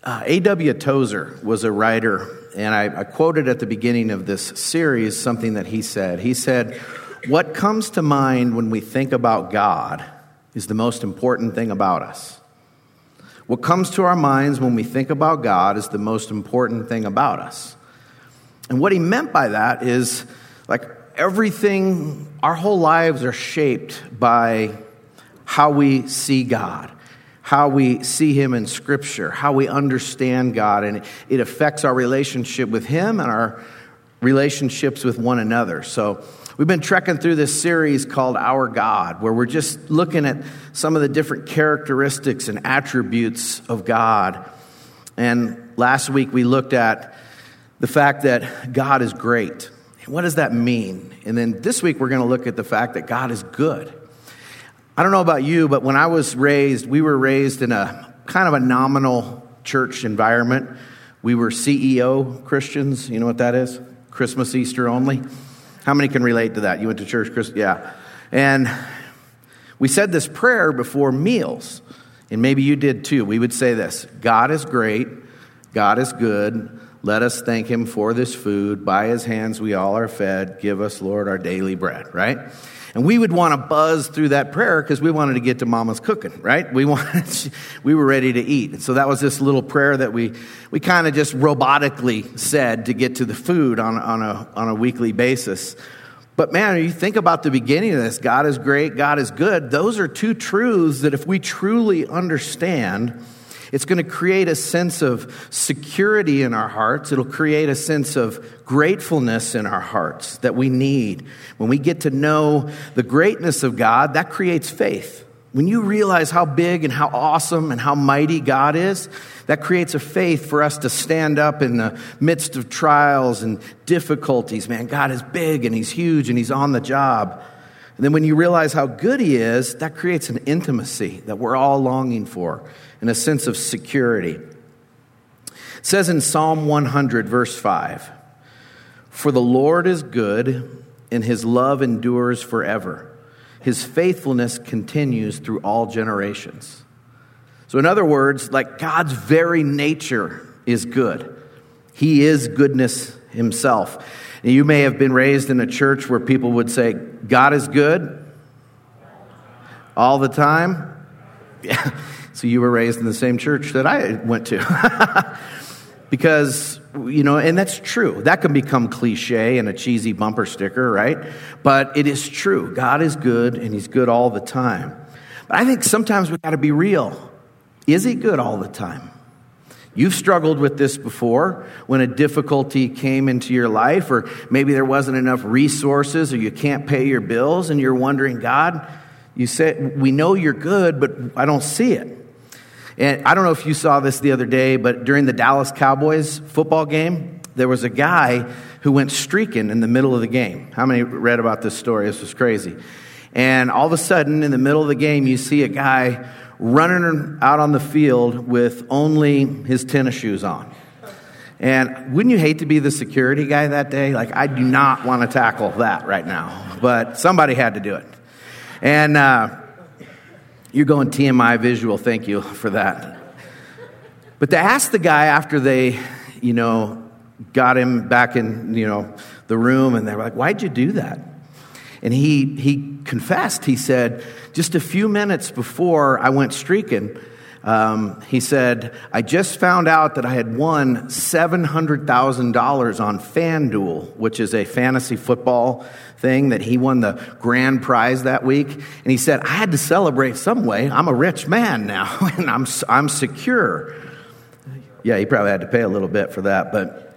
A.W. Tozer was a writer, and I quoted at the beginning of this series something that he said. He said, "What comes to mind when we think about God is the most important thing about us. What comes to our minds when we think about God is the most important thing about us." And what he meant by that is, like, everything, our whole lives are shaped by how we see God, how we see him in Scripture, how we understand God, and it affects our relationship with him and our relationships with one another. So we've been trekking through this series called Our God, where we're just looking at some of the different characteristics and attributes of God. And last week we looked at the fact that God is great. What does that mean? And then this week we're going to look at the fact that God is good. I don't know about you, but when I was raised, we were raised in a kind of a nominal church environment. We were CEO Christians. You know what that is? Christmas, Easter only. How many can relate to that? You went to church, yeah. And we said this prayer before meals, and maybe you did too. We would say this: God is great, God is good. Let us thank him for this food. By his hands we all are fed. Give us, Lord, our daily bread, right? And we would want to buzz through that prayer because we wanted to get to Mama's cooking, right? We were ready to eat. And so that was this little prayer that we kind of just robotically said to get to the food on a weekly basis. But man, you think about the beginning of this: God is great, God is good. Those are two truths that if we truly understand, it's going to create a sense of security in our hearts. It'll create a sense of gratefulness in our hearts that we need. When we get to know the greatness of God, that creates faith. When you realize how big and how awesome and how mighty God is, that creates a faith for us to stand up in the midst of trials and difficulties. Man, God is big and he's huge and he's on the job. And then when you realize how good he is, that creates an intimacy that we're all longing for and a sense of security. It says in Psalm 100, verse 5, "For the Lord is good, and his love endures forever. His faithfulness continues through all generations." So in other words, like, God's very nature is good. He is goodness himself. And you may have been raised in a church where people would say, God is good all the time. Yeah. So you were raised in the same church that I went to. Because, and that's true. That can become cliche and a cheesy bumper sticker, right? But it is true. God is good, and he's good all the time. But I think sometimes we got to be real. Is he good all the time? You've struggled with this before when a difficulty came into your life, or maybe there wasn't enough resources, or you can't pay your bills, and you're wondering, God, you said, we know you're good, but I don't see it. And I don't know if you saw this the other day, but during the Dallas Cowboys football game, there was a guy who went streaking in the middle of the game. How many read about this story? This was crazy. And all of a sudden, in the middle of the game, you see a guy running out on the field with only his tennis shoes on. And wouldn't you hate to be the security guy that day? Like, I do not want to tackle that right now, but somebody had to do it. And you're going TMI visual, thank you for that. But to ask the guy after they, got him back in, the room, and they were like, why'd you do that? And he confessed. He said, just a few minutes before I went streaking, he said, I just found out that I had won $700,000 on FanDuel, which is a fantasy football thing that he won the grand prize that week. And he said, I had to celebrate some way. I'm a rich man now, and I'm secure. Yeah, he probably had to pay a little bit for that. But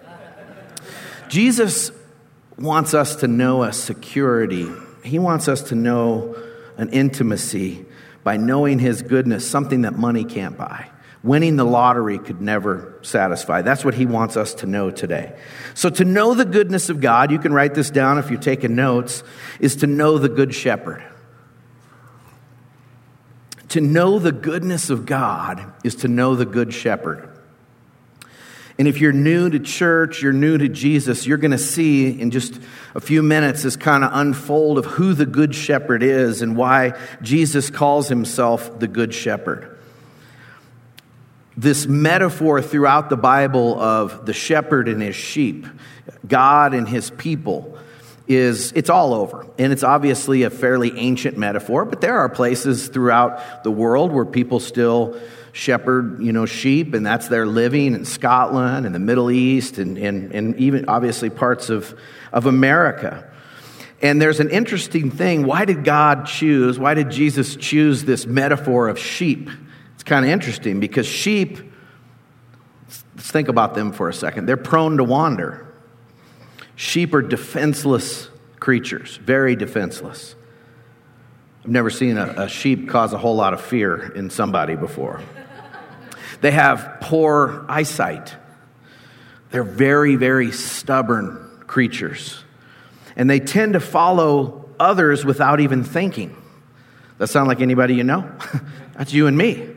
Jesus wants us to know a security. He wants us to know an intimacy by knowing his goodness, something that money can't buy. Winning the lottery could never satisfy. That's what he wants us to know today. So to know the goodness of God, you can write this down if you're taking notes, is to know the Good Shepherd. To know the goodness of God is to know the Good Shepherd. And if you're new to church, you're new to Jesus, you're going to see in just a few minutes this kind of unfold of who the Good Shepherd is and why Jesus calls himself the Good Shepherd. this metaphor throughout the Bible of the shepherd and his sheep, God and his people, it's all over. And it's obviously a fairly ancient metaphor, but there are places throughout the world where people still shepherd, sheep, and that's their living, in Scotland and the Middle East and even obviously parts of America. And there's an interesting thing. Why did Jesus choose this metaphor of sheep? It's kind of interesting because sheep, let's think about them for a second. They're prone to wander. Sheep are defenseless creatures, very defenseless. I've never seen a sheep cause a whole lot of fear in somebody before. They have poor eyesight. They're very, very stubborn creatures. And they tend to follow others without even thinking. That sound like anybody you know? That's you and me.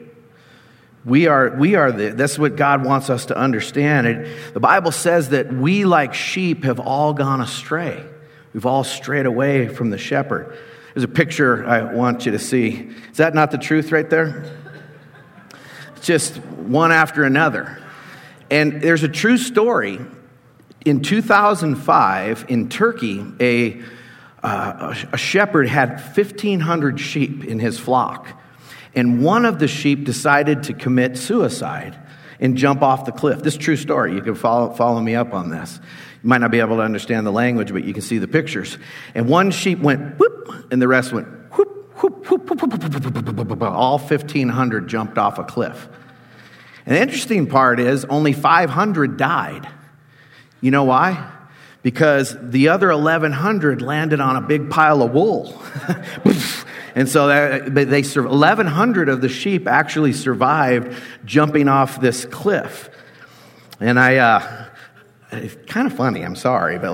That's what God wants us to understand. The Bible says that we, like sheep, have all gone astray. We've all strayed away from the shepherd. There's a picture I want you to see. Is that not the truth right there? It's just one after another. And there's a true story. In 2005, in Turkey, a shepherd had 1,500 sheep in his flock. And one of the sheep decided to commit suicide and jump off the cliff. This is a true story. You can follow me up on this. You might not be able to understand the language, but you can see the pictures. And one sheep went whoop, and the rest went whoop, whoop, whoop, whoop, whoop, whoop, whoop, whoop. All 1,500 jumped off a cliff. And the interesting part is only 500 died. You know why? Because the other 1,100 landed on a big pile of wool. And so 1,100 of the sheep actually survived jumping off this cliff. And it's kind of funny, I'm sorry, but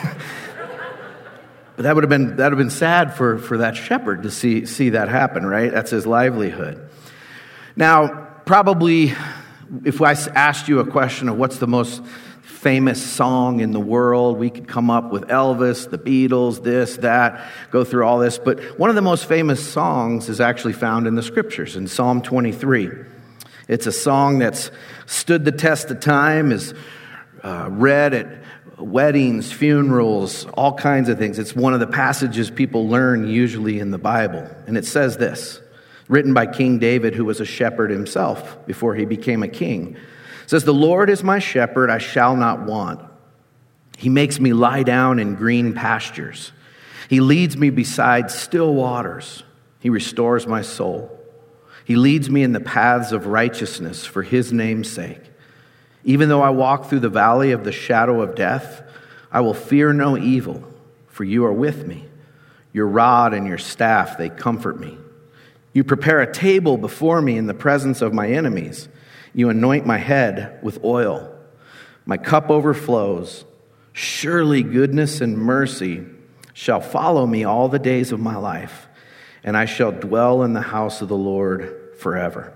but that would have been sad for that shepherd to see that happen, right? That's his livelihood. Now, probably if I asked you a question of what's the most famous song in the world, we could come up with Elvis, the Beatles, this, that, go through all this. But one of the most famous songs is actually found in the scriptures, in Psalm 23. It's a song that's stood the test of time, is read at weddings, funerals, all kinds of things. It's one of the passages people learn usually in the Bible. And it says this, written by King David, who was a shepherd himself before he became a king. It says, "The Lord is my shepherd, I shall not want. He makes me lie down in green pastures. He leads me beside still waters. He restores my soul. He leads me in the paths of righteousness for his name's sake. Even though I walk through the valley of the shadow of death, I will fear no evil, for you are with me. Your rod and your staff, they comfort me. You prepare a table before me in the presence of my enemies. You anoint my head with oil. My cup overflows. Surely goodness and mercy shall follow me all the days of my life, and I shall dwell in the house of the Lord forever."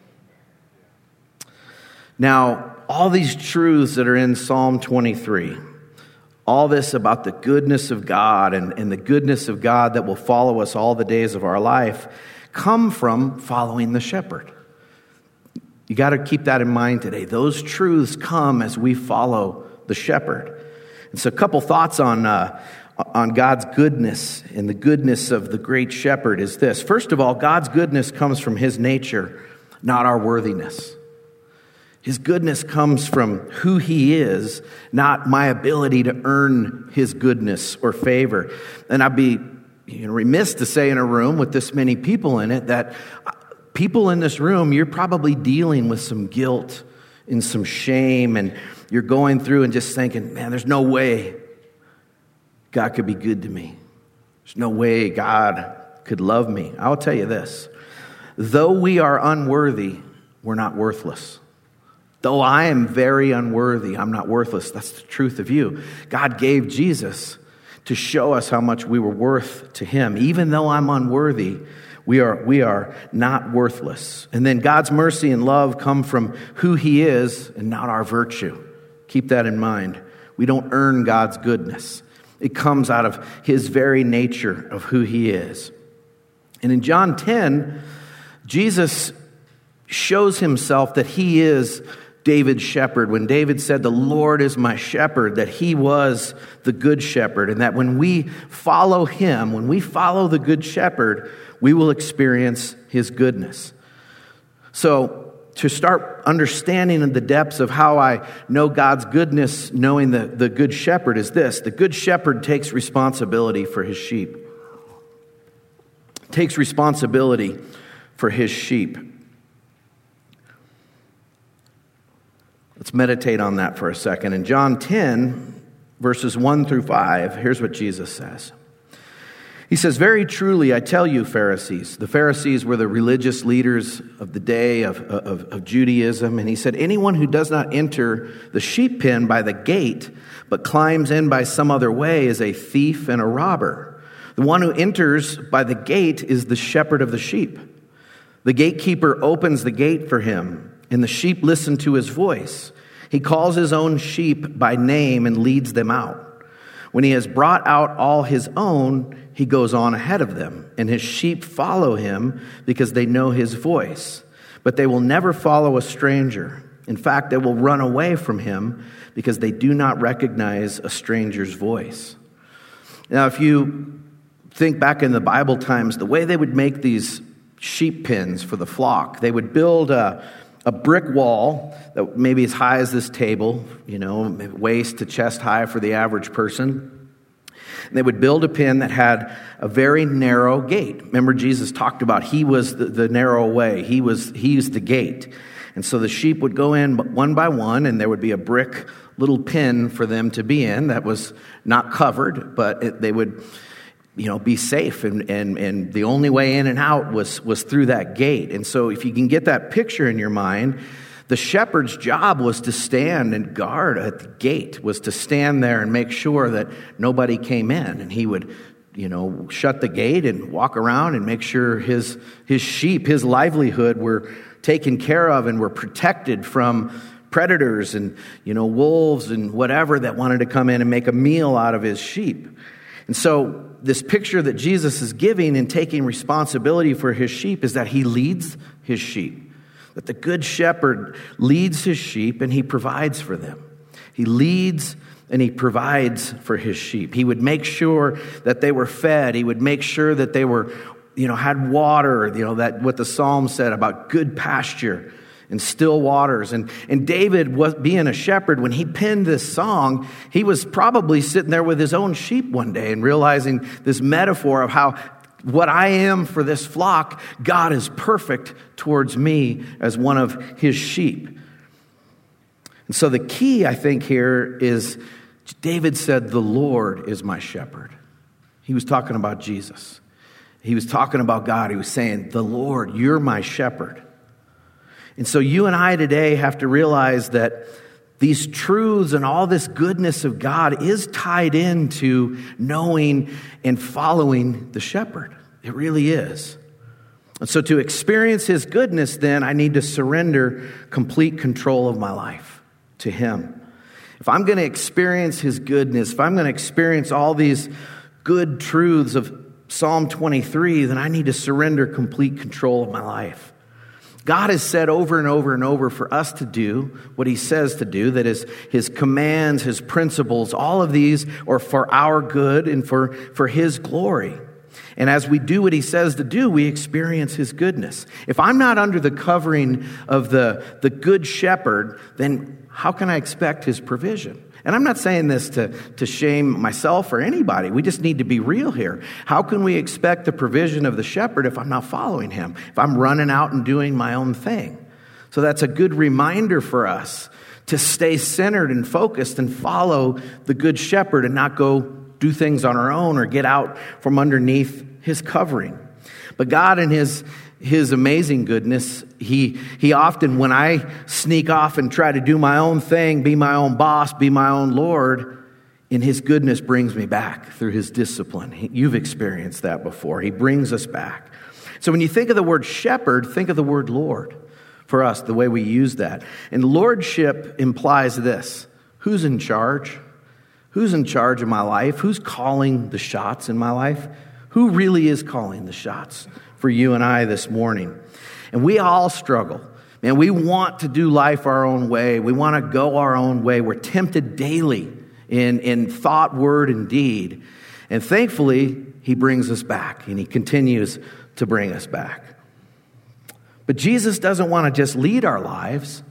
Now, all these truths that are in Psalm 23, all this about the goodness of God and the goodness of God that will follow us all the days of our life, come from following the shepherd. You got to keep that in mind today. Those truths come as we follow the shepherd. And so a couple thoughts on God's goodness and the goodness of the great shepherd is this. First of all, God's goodness comes from his nature, not our worthiness. His goodness comes from who he is, not my ability to earn his goodness or favor. And I'd be remiss to say in a room with this many people in it that people in this room, you're probably dealing with some guilt and some shame, and you're going through and just thinking, man, there's no way God could be good to me. There's no way God could love me. I'll tell you this. Though we are unworthy, we're not worthless. Though I am very unworthy, I'm not worthless. That's the truth of you. God gave Jesus to show us how much we were worth to him. Even though I'm unworthy, we are not worthless. And then God's mercy and love come from who he is and not our virtue. Keep that in mind. We don't earn God's goodness. It comes out of his very nature of who he is. And in John 10, Jesus shows himself that he is David's shepherd. When David said, "The Lord is my shepherd," that he was the good shepherd, and that when we follow him, when we follow the good shepherd, we will experience his goodness. So to start understanding the depths of how I know God's goodness, knowing the good shepherd, is this: the good shepherd takes responsibility for his sheep. Takes responsibility for his sheep. Let's meditate on that for a second. In John 10, verses 1 through 5, here's what Jesus says. He says, "Very truly, I tell you, Pharisees." The Pharisees were the religious leaders of the day of Judaism. And he said, "Anyone who does not enter the sheep pen by the gate, but climbs in by some other way, is a thief and a robber. The one who enters by the gate is the shepherd of the sheep. The gatekeeper opens the gate for him, and the sheep listen to his voice. He calls his own sheep by name and leads them out. When he has brought out all his own, he goes on ahead of them, and his sheep follow him because they know his voice. But they will never follow a stranger. In fact, they will run away from him because they do not recognize a stranger's voice." Now, if you think back in the Bible times, the way they would make these sheep pens for the flock, they would build a brick wall that maybe as high as this table, waist to chest high for the average person. And they would build a pen that had a very narrow gate. Remember, Jesus talked about he was the narrow way. He's the gate. And so the sheep would go in one by one, and there would be a brick little pen for them to be in that was not covered, but they would be safe, and the only way in and out was through that gate. And so if you can get that picture in your mind, the shepherd's job was to stand and guard at the gate, was to stand there and make sure that nobody came in. And he would, shut the gate and walk around and make sure his sheep, his livelihood, were taken care of and were protected from predators and, wolves and whatever that wanted to come in and make a meal out of his sheep. And so this picture that Jesus is giving and taking responsibility for his sheep is that he leads his sheep. That the good shepherd leads his sheep and he provides for them. He leads and he provides for his sheep. He would make sure that they were fed. He would make sure that they were, had water, that what the Psalm said about good pasture and still waters. And David, was being a shepherd, when he penned this song, he was probably sitting there with his own sheep one day and realizing this metaphor of how what I am for this flock, God is perfect towards me as one of his sheep. And so the key, I think, here is David said, "The Lord is my shepherd." He was talking about Jesus. He was talking about God. He was saying, "The Lord, you're my shepherd." And so you and I today have to realize that these truths and all this goodness of God is tied into knowing and following the shepherd. It really is. And so to experience his goodness, then, I need to surrender complete control of my life to him. If I'm going to experience his goodness, if I'm going to experience all these good truths of Psalm 23, then I need to surrender complete control of my life. God has said over and over and over for us to do what he says to do, that is his commands, his principles, all of these are for our good and for his glory. And as we do what he says to do, we experience his goodness. If I'm not under the covering of the good shepherd, then how can I expect his provision? And I'm not saying this to shame myself or anybody. We just need to be real here. How can we expect the provision of the shepherd if I'm not following him? If I'm running out and doing my own thing? So that's a good reminder for us to stay centered and focused and follow the good shepherd and not go do things on our own or get out from underneath his covering. But God in his amazing goodness, he often, when I sneak off and try to do my own thing, be my own boss, be my own Lord, in his goodness brings me back through his discipline. You've experienced that before. He brings us back. So when you think of the word shepherd, think of the word Lord for us, the way we use that. And lordship implies this: who's in charge? Who's in charge of my life? Who's calling the shots in my life? Who really is calling the shots for you and I this morning? And we all struggle. Man, we want to do life our own way. We want to go our own way. We're tempted daily in thought, word, and deed. And thankfully, he brings us back, and he continues to bring us back. But Jesus doesn't want to just lead our lives.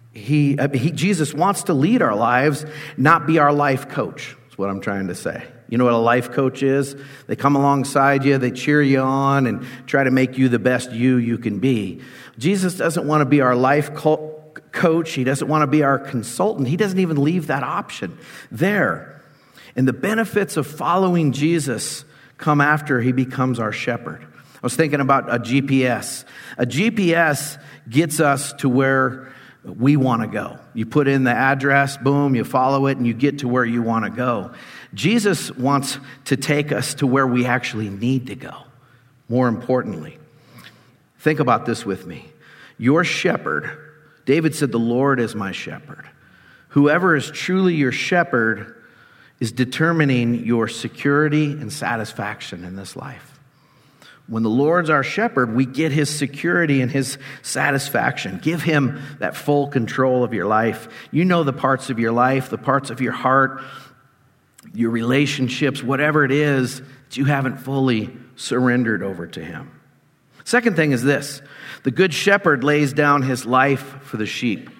Jesus wants to lead our lives, not be our life coach. That's what I'm trying to say. You know what a life coach is? They come alongside you, they cheer you on, and try to make you the best you can be. Jesus doesn't want to be our life coach. He doesn't want to be our consultant. He doesn't even leave that option there. And the benefits of following Jesus come after he becomes our shepherd. I was thinking about a GPS. A GPS gets us to where we want to go. You put in the address, boom, you follow it, and you get to where you want to go. Jesus wants to take us to where we actually need to go. More importantly, think about this with me. Your shepherd, David said, the Lord is my shepherd. Whoever is truly your shepherd is determining your security and satisfaction in this life. When the Lord's our shepherd, we get his security and his satisfaction. Give him that full control of your life. You know the parts of your life, the parts of your heart, your relationships, whatever it is that you haven't fully surrendered over to him. Second thing is this: the good shepherd lays down his life for the sheep.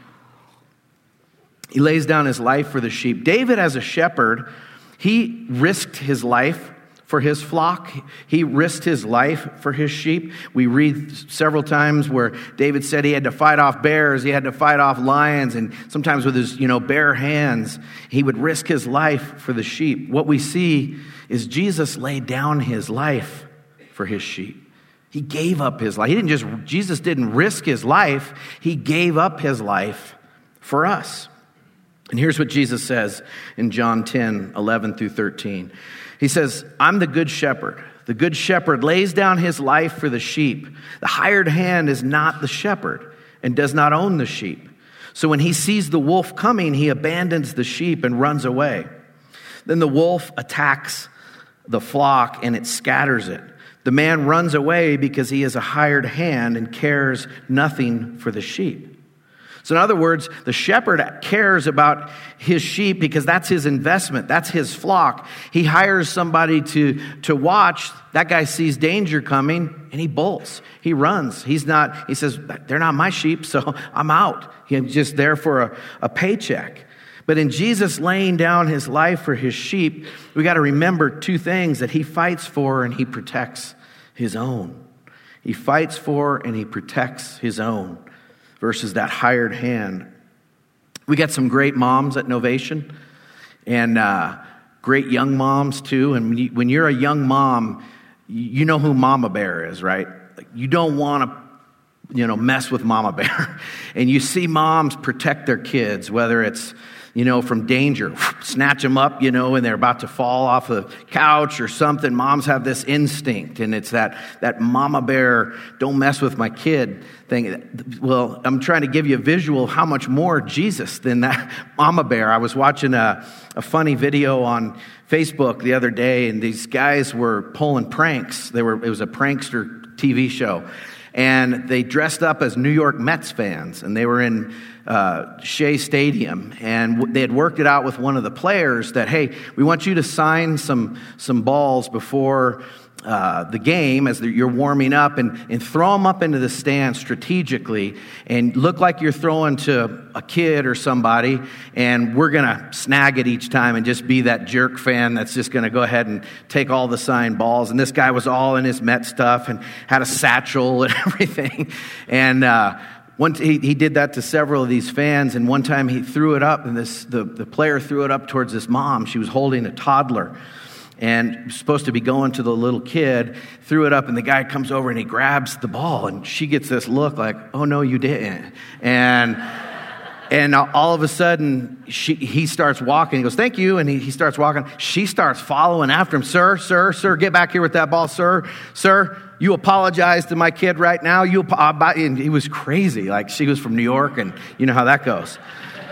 He lays down his life for the sheep. David, as a shepherd, he risked his life for his flock. He risked his life for his sheep. We read several times where David said he had to fight off bears, he had to fight off lions, and sometimes with his, bare hands, he would risk his life for the sheep. What we see is Jesus laid down his life for his sheep. He gave up his life. Jesus didn't risk his life. He gave up his life for us. And here's what Jesus says in John 10, 11 through 13. He says, I'm the good shepherd. The good shepherd lays down his life for the sheep. The hired hand is not the shepherd and does not own the sheep. So when he sees the wolf coming, he abandons the sheep and runs away. Then the wolf attacks the flock and it scatters it. The man runs away because he is a hired hand and cares nothing for the sheep. So in other words, the shepherd cares about his sheep because that's his investment. That's his flock. He hires somebody to watch. That guy sees danger coming and he bolts. He runs. He says, they're not my sheep, so I'm out. He's just there for a paycheck. But in Jesus laying down his life for his sheep, we got to remember two things: that he fights for and he protects his own. He fights for and he protects his own versus that hired hand. We got some great moms at Novation and great young moms too. And when you're a young mom, you know who Mama Bear is, right? You don't want to mess with Mama Bear. And you see moms protect their kids, whether it's from danger, snatch them up, and they're about to fall off the couch or something. Moms have this instinct, and it's that Mama Bear, don't mess with my kid thing. Well, I'm trying to give you a visual of how much more Jesus than that Mama Bear. I was watching a funny video on Facebook the other day, and these guys were pulling pranks. It was a prankster TV show. And they dressed up as New York Mets fans, and they were in Shea Stadium, and they had worked it out with one of the players that, hey, we want you to sign some balls before the game as you're warming up, and throw them up into the stands strategically, and look like you're throwing to a kid or somebody, and we're going to snag it each time and just be that jerk fan that's just going to go ahead and take all the signed balls. And this guy was all in his Met stuff and had a satchel and everything. And he did that to several of these fans, and one time he threw it up, and the player threw it up towards this mom. She was holding a toddler and supposed to be going to the little kid, threw it up, and the guy comes over and he grabs the ball, and she gets this look like, oh, no, you didn't. And all of a sudden, he starts walking. He goes, thank you, and he starts walking. She starts following after him. Sir, get back here with that ball, sir, you apologize to my kid right now. And he was crazy. Like, she was from New York, and you know how that goes.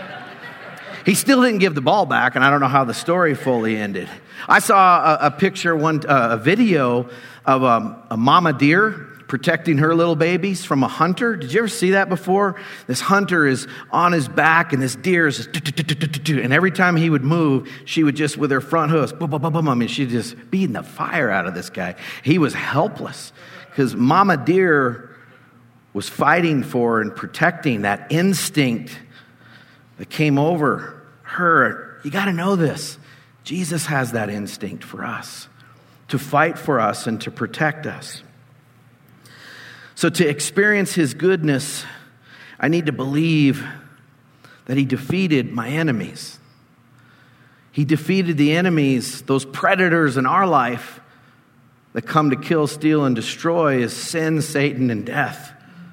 He still didn't give the ball back, and I don't know how the story fully ended. I saw a picture, a video of a mama deer protecting her little babies from a hunter. Did you ever see that before? This hunter is on his back, and this deer is just, and every time he would move, she would just, with her front hooves, boom, boom, boom, boom, I mean, she'd just beating the fire out of this guy. He was helpless because Mama Deer was fighting for and protecting that instinct that came over her. You got to know this. Jesus has that instinct for us, to fight for us and to protect us. So to experience his goodness, I need to believe that he defeated my enemies. He defeated the enemies, those predators in our life that come to kill, steal, and destroy is sin, Satan, and death.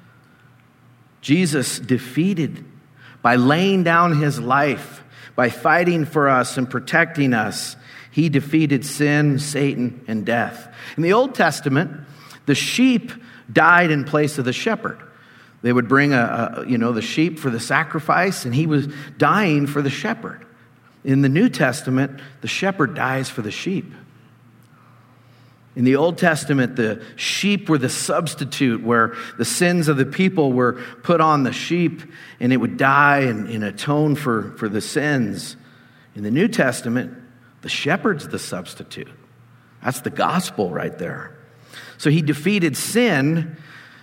Jesus defeated by laying down his life, by fighting for us and protecting us. He defeated sin, Satan, and death. In the Old Testament, the sheep died in place of the shepherd. They would bring the sheep for the sacrifice, and he was dying for the shepherd. In the New Testament, the shepherd dies for the sheep. In the Old Testament, the sheep were the substitute where the sins of the people were put on the sheep and it would die and atone for the sins. In the New Testament, the shepherd's the substitute. That's the gospel right there. So he defeated sin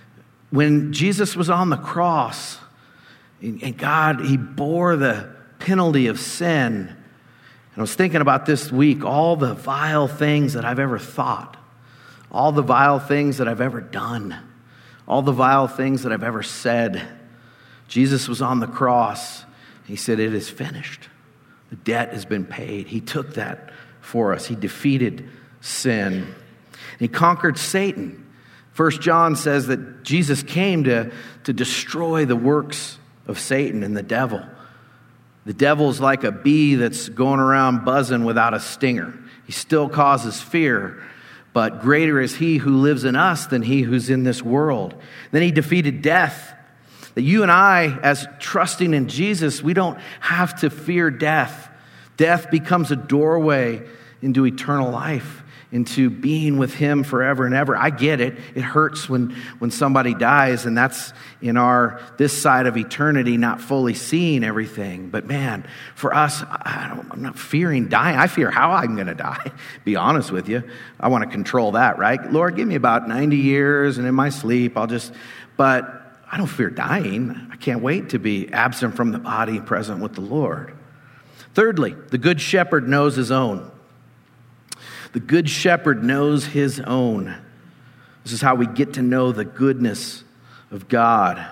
when Jesus was on the cross. And God, he bore the penalty of sin. And I was thinking about this week, all the vile things that I've ever thought. All the vile things that I've ever done. All the vile things that I've ever said. Jesus was on the cross. He said, "It is finished. The debt has been paid." He took that for us. He defeated sin. He conquered Satan. 1 John says that Jesus came to destroy the works of Satan and the devil. The devil's like a bee that's going around buzzing without a stinger. He still causes fear, but greater is he who lives in us than he who's in this world. Then he defeated death. That you and I, as trusting in Jesus, we don't have to fear death. Death becomes a doorway into eternal life, into being with him forever and ever. I get it. It hurts when somebody dies, and that's in this side of eternity, not fully seeing everything. But man, for us, I'm not fearing dying. I fear how I'm going to die, be honest with you. I want to control that, right? Lord, give me about 90 years, and in my sleep, but I don't fear dying. I can't wait to be absent from the body, present with the Lord. Thirdly, the good shepherd knows his own. The good shepherd knows his own. This is how we get to know the goodness of God.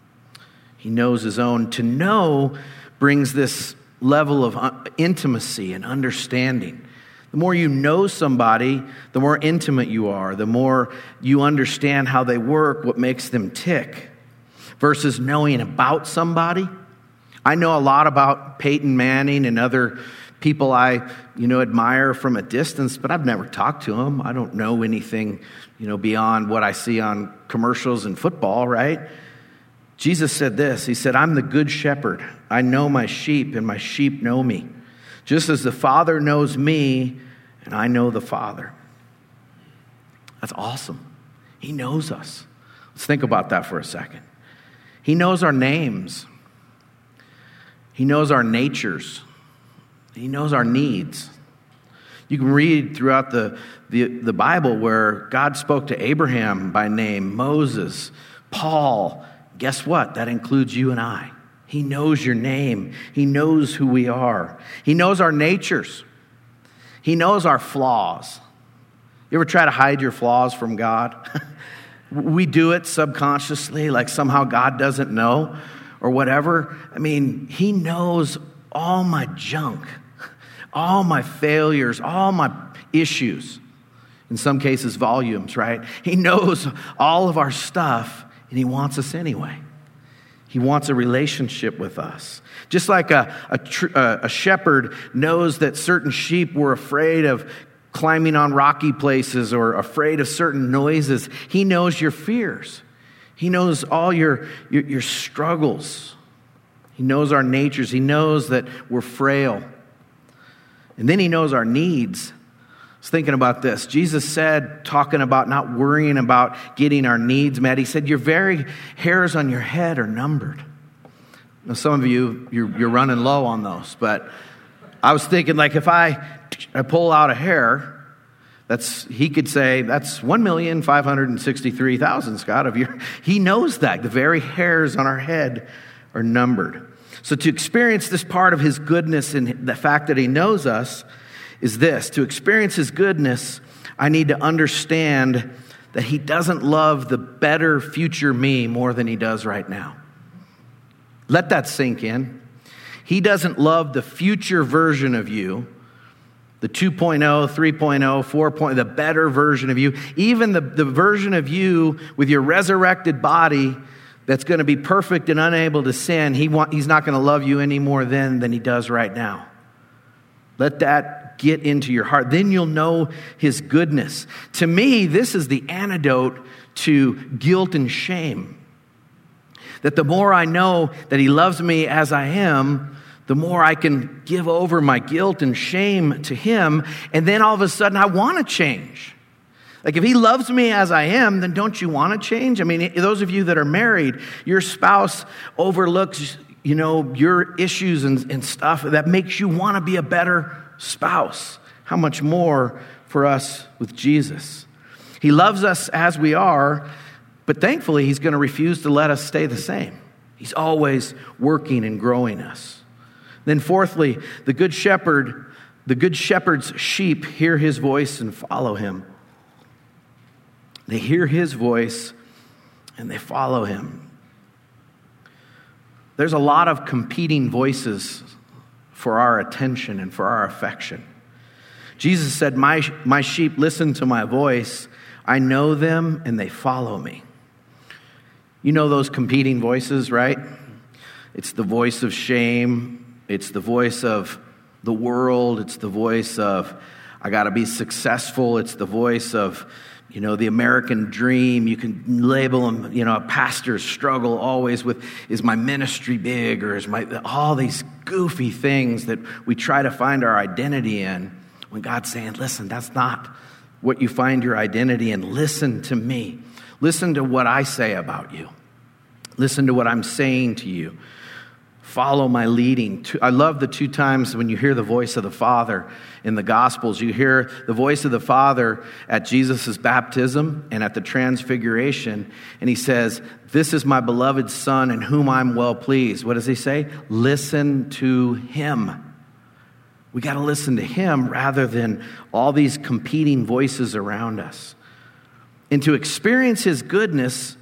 He knows his own. To know brings this level of intimacy and understanding. The more you know somebody, the more intimate you are, the more you understand how they work, what makes them tick, versus knowing about somebody. I know a lot about Peyton Manning and other people I, admire from a distance, but I've never talked to them. I don't know anything, beyond what I see on commercials and football, right? Jesus said this. He said, "I'm the good shepherd. I know my sheep, and my sheep know me. Just as the Father knows me, and I know the Father." That's awesome. He knows us. Let's think about that for a second. He knows our names. He knows our natures. He knows our needs. You can read throughout the Bible where God spoke to Abraham by name, Moses, Paul. Guess what? That includes you and I. He knows your name. He knows who we are. He knows our natures. He knows our flaws. You ever try to hide your flaws from God? We do it subconsciously, like somehow God doesn't know or whatever. I mean, he knows all my junk, all my failures, all my issues. In some cases, volumes, right? He knows all of our stuff, and he wants us anyway. He wants a relationship with us. Just like a shepherd knows that certain sheep were afraid of climbing on rocky places or afraid of certain noises. He knows your fears. He knows all your struggles. He knows our natures. He knows that we're frail. And then he knows our needs. was thinking about this. Jesus said, talking about not worrying about getting our needs met, he said, your very hairs on your head are numbered. Now, some of you, you're running low on those, but I was thinking, like, if I pull out a hair, he could say, that's 1,563,000, Scott. He knows that. The very hairs on our head are numbered. So to experience this part of his goodness and the fact that he knows us is this. To experience his goodness, I need to understand that he doesn't love the better future me more than he does right now. Let that sink in. He doesn't love the future version of you, the 2.0, 3.0, 4.0, the better version of you, even the version of you with your resurrected body that's going to be perfect and unable to sin. He's not going to love you any more then than he does right now. Let that get into your heart. Then you'll know his goodness. To me, this is the antidote to guilt and shame. That the more I know that he loves me as I am, the more I can give over my guilt and shame to him. And then all of a sudden I want to change. Like, if he loves me as I am, then don't you want to change? I mean, those of you that are married, your spouse overlooks, your issues and stuff that makes you want to be a better spouse. How much more for us with Jesus? He loves us as we are, but thankfully he's going to refuse to let us stay the same. He's always working and growing us. Then fourthly, the good shepherd's sheep hear his voice and follow him. They hear his voice and they follow him. There's a lot of competing voices for our attention and for our affection. Jesus said, my sheep listen to my voice. I know them and they follow me. You know those competing voices, right? It's the voice of shame. It's the voice of the world. It's the voice of, I got to be successful. It's the voice of, the American dream. You can label them, a pastor's struggle always with, is my ministry big, or is all these goofy things that we try to find our identity in, when God's saying, listen, that's not what you find your identity in. Listen to me. Listen to what I say about you. Listen to what I'm saying to you. Follow my leading. I love the two times when you hear the voice of the Father in the Gospels. You hear the voice of the Father at Jesus' baptism and at the Transfiguration. And he says, this is my beloved Son in whom I'm well pleased. What does he say? Listen to him. We got to listen to him rather than all these competing voices around us. And to experience his goodness,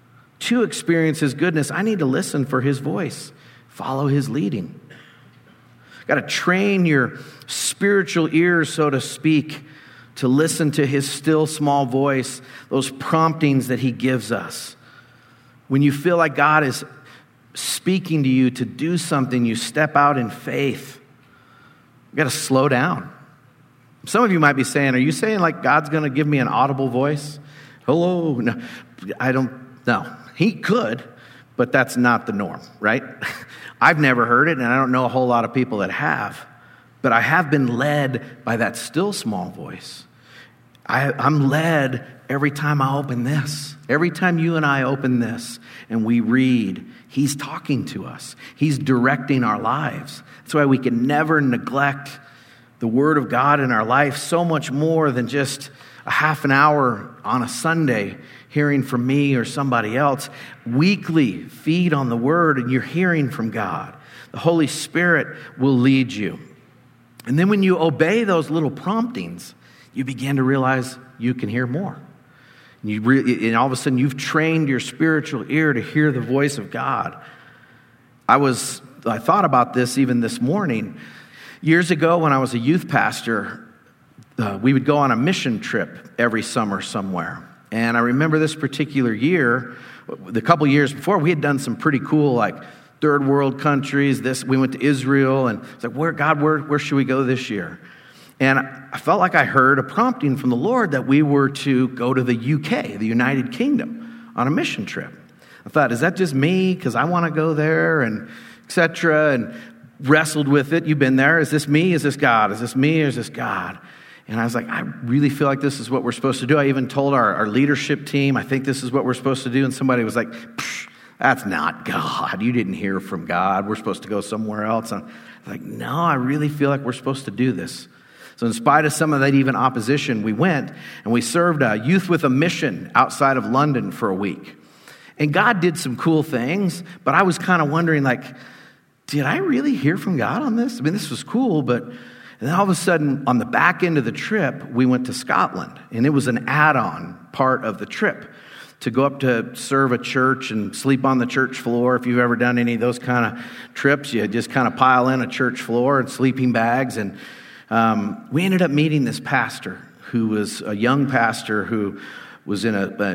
I need to listen for his voice. Follow his leading. Got to train your spiritual ears, so to speak, to listen to his still small voice, those promptings that he gives us. When you feel like God is speaking to you to do something, you step out in faith. You got to slow down. Some of you might be saying, are you saying like God's going to give me an audible voice? Hello? No, I don't know. He could, but that's not the norm, right? I've never heard it, and I don't know a whole lot of people that have. But I have been led by that still small voice. I'm led every time I open this. Every time you and I open this and we read, he's talking to us. He's directing our lives. That's why we can never neglect the Word of God in our life so much more than just a half an hour on a Sunday hearing from me or somebody else. Weekly, feed on the Word and you're hearing from God. The Holy Spirit will lead you. And then when you obey those little promptings, you begin to realize you can hear more. And all of a sudden you've trained your spiritual ear to hear the voice of God. I thought about this even this morning. Years ago when I was a youth pastor, we would go on a mission trip every summer somewhere. And I remember this particular year, the couple years before, we had done some pretty cool, like, third world countries. We went to Israel, and it's like, where should we go this year? And I felt like I heard a prompting from the Lord that we were to go to the UK, the United Kingdom, on a mission trip. I thought, is that just me? Because I want to go there, and etc. And wrestled with it. You've been there. Is this me? Is this God? Is this me or is this God? And I was like, I really feel like this is what we're supposed to do. I even told our leadership team, I think this is what we're supposed to do. And somebody was like, that's not God. You didn't hear from God. We're supposed to go somewhere else. And I'm like, no, I really feel like we're supposed to do this. So in spite of some of that even opposition, we went and we served Youth with a Mission outside of London for a week. And God did some cool things, but I was kind of wondering, like, did I really hear from God on this? I mean, this was cool, but and then all of a sudden, on the back end of the trip, we went to Scotland, and it was an add-on part of the trip to go up to serve a church and sleep on the church floor. If you've ever done any of those kind of trips, you just kind of pile in a church floor and sleeping bags. And we ended up meeting this pastor who was a young pastor who was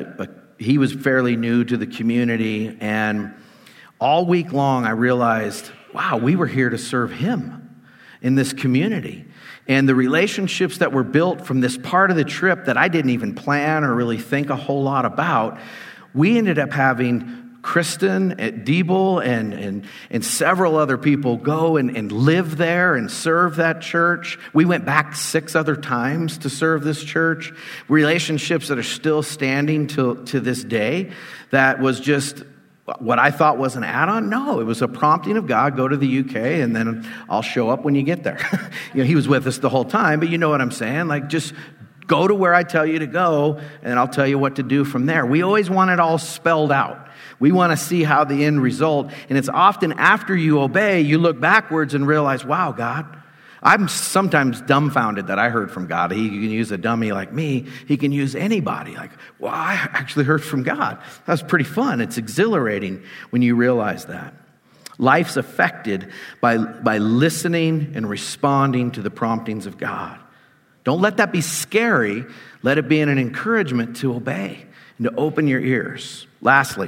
he was fairly new to the community. And all week long, I realized, wow, we were here to serve him in this community. And the relationships that were built from this part of the trip that I didn't even plan or really think a whole lot about, we ended up having Kristen at Diebel and several other people go and live there and serve that church. We went back 6 other times to serve this church. Relationships that are still standing to this day. That was just what I thought was an add-on. No, it was a prompting of God. Go to the UK and then I'll show up when you get there. He was with us the whole time, but you know what I'm saying? Like, just go to where I tell you to go and I'll tell you what to do from there. We always want it all spelled out. We want to see how the end result, and it's often after you obey, you look backwards and realize, wow, God, I'm sometimes dumbfounded that I heard from God. He can use a dummy like me. He can use anybody. Like, well, I actually heard from God. That's pretty fun. It's exhilarating when you realize that. Life's affected by listening and responding to the promptings of God. Don't let that be scary. Let it be an encouragement to obey and to open your ears. Lastly,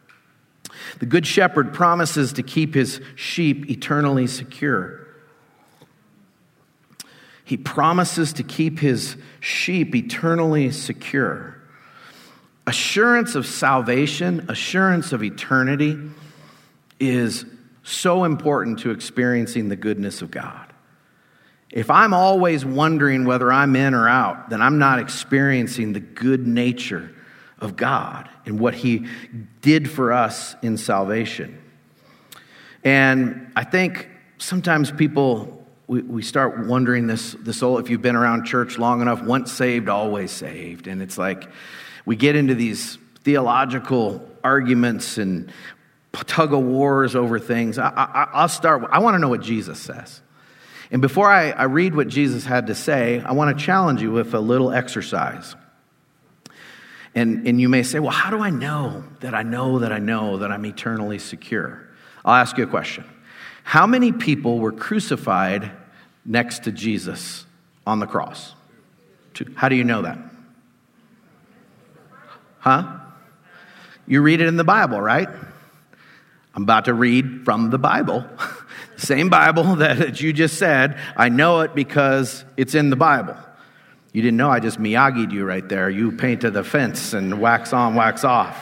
the Good Shepherd promises to keep his sheep eternally secure. He promises to keep his sheep eternally secure. Assurance of salvation, assurance of eternity is so important to experiencing the goodness of God. If I'm always wondering whether I'm in or out, then I'm not experiencing the good nature of God and what he did for us in salvation. And I think sometimes people, we start wondering this whole, if you've been around church long enough, once saved, always saved. And it's like we get into these theological arguments and tug of wars over things. I want to know what Jesus says. And before I read what Jesus had to say, I want to challenge you with a little exercise. And you may say, well, how do I know that I'm eternally secure? I'll ask you a question. How many people were crucified next to Jesus on the cross? 2. How do you know that? Huh? You read it in the Bible, right? I'm about to read from the Bible. Same Bible that you just said. I know it because it's in the Bible. You didn't know I just Miyagi'd you right there. You painted the fence and wax on, wax off.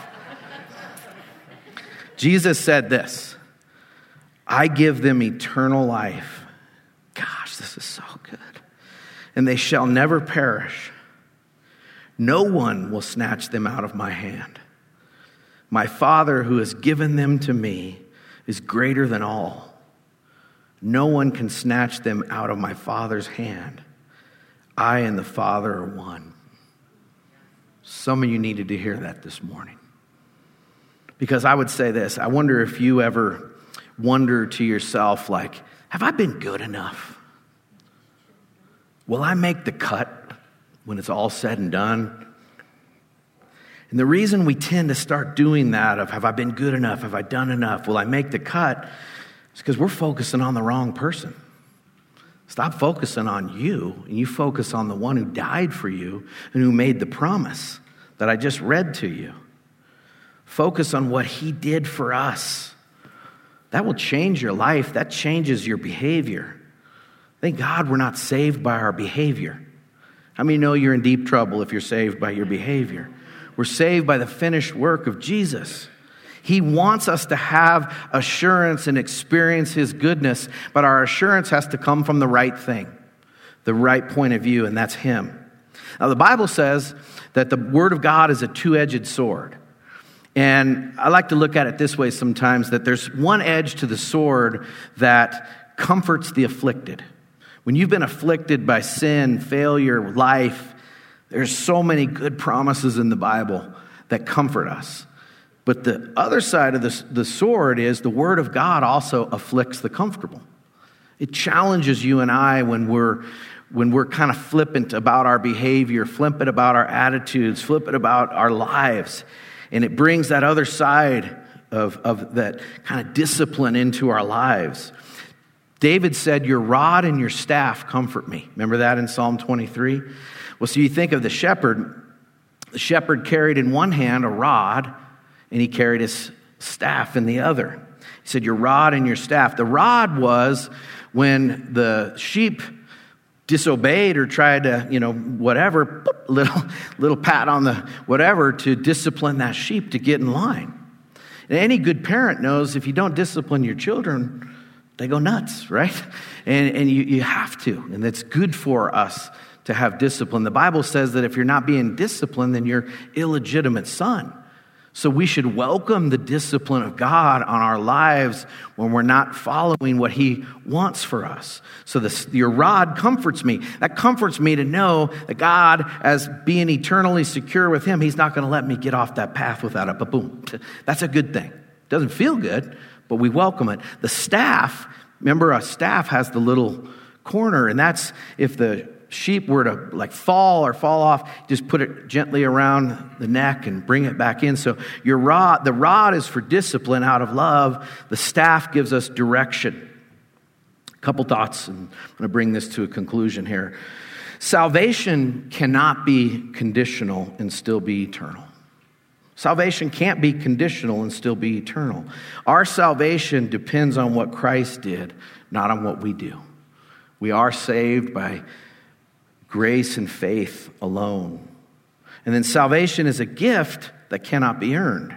Jesus said this, I give them eternal life. Gosh, this is so good. And they shall never perish. No one will snatch them out of my hand. My Father who has given them to me is greater than all. No one can snatch them out of my Father's hand. I and the Father are one. Some of you needed to hear that this morning. Because I would say this, I wonder if you ever wonder to yourself, like, have I been good enough? Will I make the cut when it's all said and done? And the reason we tend to start doing that of, have I been good enough? Have I done enough? Will I make the cut? It's because we're focusing on the wrong person. Stop focusing on you, and you focus on the one who died for you and who made the promise that I just read to you. Focus on what he did for us. That will change your life. That changes your behavior. Thank God we're not saved by our behavior. How many know you're in deep trouble if you're saved by your behavior? We're saved by the finished work of Jesus. He wants us to have assurance and experience his goodness, but our assurance has to come from the right thing. the right point of view, and that's him. Now, the Bible says that the Word of God is a two-edged sword. And I like to look at it this way sometimes, that there's one edge to the sword that comforts the afflicted. When you've been afflicted by sin, failure, life, there's so many good promises in the Bible that comfort us. But the other side of the sword is the Word of God also afflicts the comfortable. It challenges you and I when we're kind of flippant about our behavior, flippant about our attitudes, flippant about our lives. And it brings that other side of that kind of discipline into our lives. David said, your rod and your staff comfort me. Remember that in Psalm 23? Well, so you think of the shepherd. The shepherd carried in one hand a rod, and he carried his staff in the other. He said, your rod and your staff. The rod was when the sheep disobeyed or tried to, whatever, little pat on the whatever to discipline that sheep to get in line. And any good parent knows if you don't discipline your children, they go nuts, right? And you have to. And it's good for us to have discipline. The Bible says that if you're not being disciplined, then you're illegitimate son. So we should welcome the discipline of God on our lives when we're not following what he wants for us. So your rod comforts me. That comforts me to know that God, as being eternally secure with him, he's not going to let me get off that path without a boom. That's a good thing. Doesn't feel good, but we welcome it. The staff, remember a staff has the little corner, and that's if the sheep were to fall off, just put it gently around the neck and bring it back in. So the rod is for discipline out of love. The staff gives us direction. A couple thoughts, and I'm going to bring this to a conclusion here. Salvation cannot be conditional and still be eternal. Salvation can't be conditional and still be eternal. Our salvation depends on what Christ did, not on what we do. We are saved by grace and faith alone. And then salvation is a gift that cannot be earned.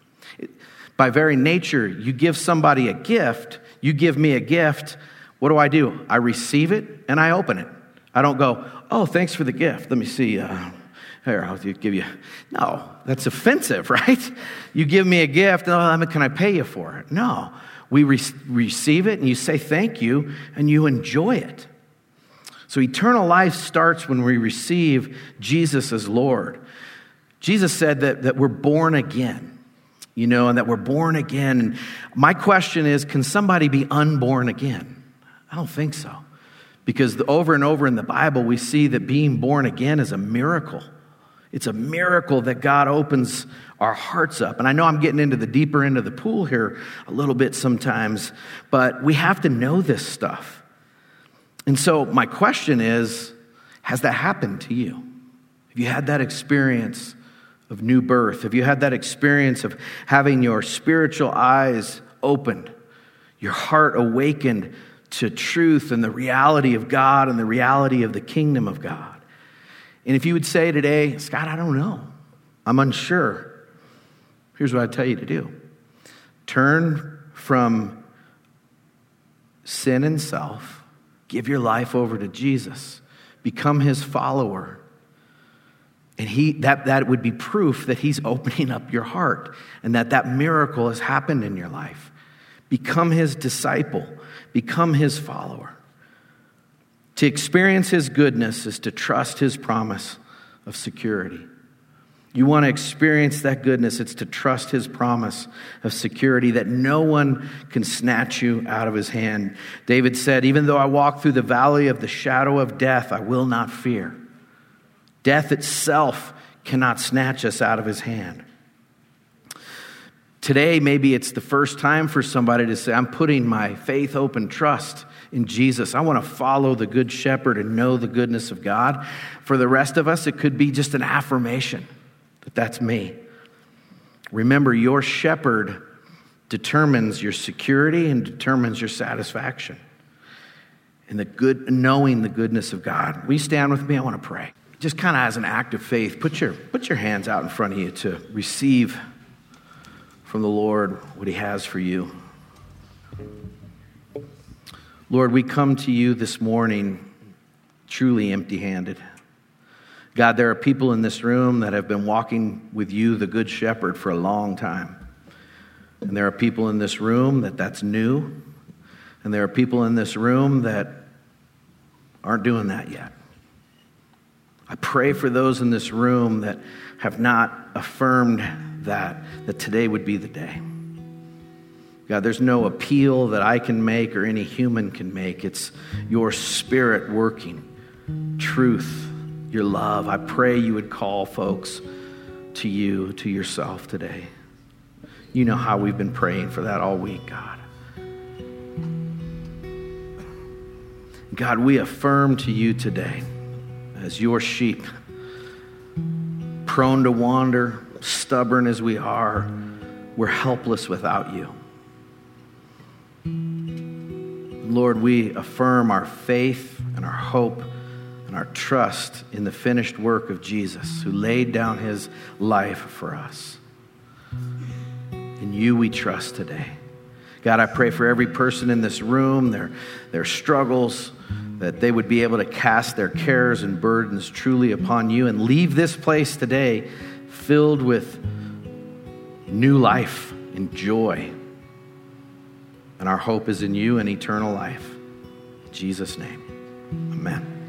By very nature, you give somebody a gift, you give me a gift, what do? I receive it and I open it. I don't go, oh, thanks for the gift. Let me see. Here, I'll give you. No, that's offensive, right? You give me a gift, can I pay you for it? No. We receive it and you say thank you and you enjoy it. So eternal life starts when we receive Jesus as Lord. Jesus said that we're born again, and that we're born again. And my question is, can somebody be unborn again? I don't think so. Because over and over in the Bible, we see that being born again is a miracle. It's a miracle that God opens our hearts up. And I know I'm getting into the deeper end of the pool here a little bit sometimes, but we have to know this stuff. And so my question is, has that happened to you? Have you had that experience of new birth? Have you had that experience of having your spiritual eyes opened, your heart awakened to truth and the reality of God and the reality of the kingdom of God? And if you would say today, Scott, I don't know, I'm unsure, here's what I tell you to do. Turn from sin and self. Give your life over to Jesus. Become his follower. And that would be proof that he's opening up your heart and that miracle has happened in your life. Become his disciple. Become his follower. To experience his goodness is to trust his promise of security. You want to experience that goodness, it's to trust his promise of security that no one can snatch you out of his hand. David said, even though I walk through the valley of the shadow of death, I will not fear. Death itself cannot snatch us out of his hand. Today, maybe it's the first time for somebody to say, I'm putting my faith, hope, and trust in Jesus. I want to follow the good shepherd and know the goodness of God. For the rest of us, it could be just an affirmation. That's me. Remember, your shepherd determines your security and determines your satisfaction. And knowing the goodness of God. Will you stand with me? I want to pray. Just kind of as an act of faith, put your hands out in front of you to receive from the Lord what he has for you. Lord, we come to you this morning truly empty-handed. God, there are people in this room that have been walking with you, the Good Shepherd, for a long time. And there are people in this room that's new. And there are people in this room that aren't doing that yet. I pray for those in this room that have not affirmed that today would be the day. God, there's no appeal that I can make or any human can make. It's your Spirit working, truth, your love. I pray you would call folks to you, to yourself today. You know how we've been praying for that all week, God. God, we affirm to you today, as your sheep, prone to wander, stubborn as we are, we're helpless without you. Lord, we affirm our faith and our hope and our trust in the finished work of Jesus, who laid down his life for us. In you we trust today. God, I pray for every person in this room, their struggles, that they would be able to cast their cares and burdens truly upon you and leave this place today filled with new life and joy. And our hope is in you and eternal life. In Jesus' name, amen.